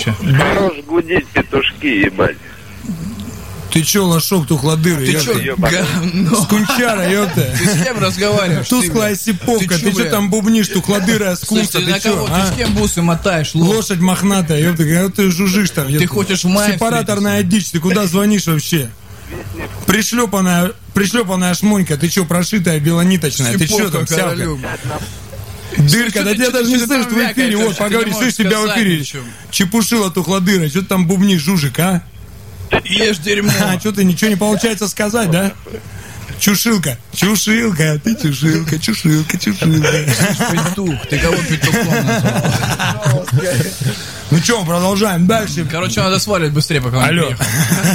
короче. Хорош гудеть петушки, ебать. Ты чё, лошок, тухлодыр, Ты чё, говно? скунчара, ёпта. Ты с кем разговариваешь? Тусклая сиповка, ты чё там бубнишь, тухлодырая скунса, ты чё, ты с кем бусы мотаешь, лошадь мохнатая, ёпта, как ты жужжишь там, ёпта. Ты хочешь в мае сепараторная дичь, ты куда звонишь вообще? Пришлепанная шмонька, ты чё, прошитая белониточная, ты чё там, сявка? Дырка, да тебя даже не слышишь в эфире, вот, поговори, слышь тебя в эфире. Чепушила тухлодыра, чё ты там бубнишь, жужик, а? Ешь дерьмо. А, что ты, ничего не получается сказать, да? Чушилка, ты чушилка. Петух, ты кого петухом назвал? Ну что, продолжаем дальше. Короче, надо сваливать быстрее, пока он Алло. приехал.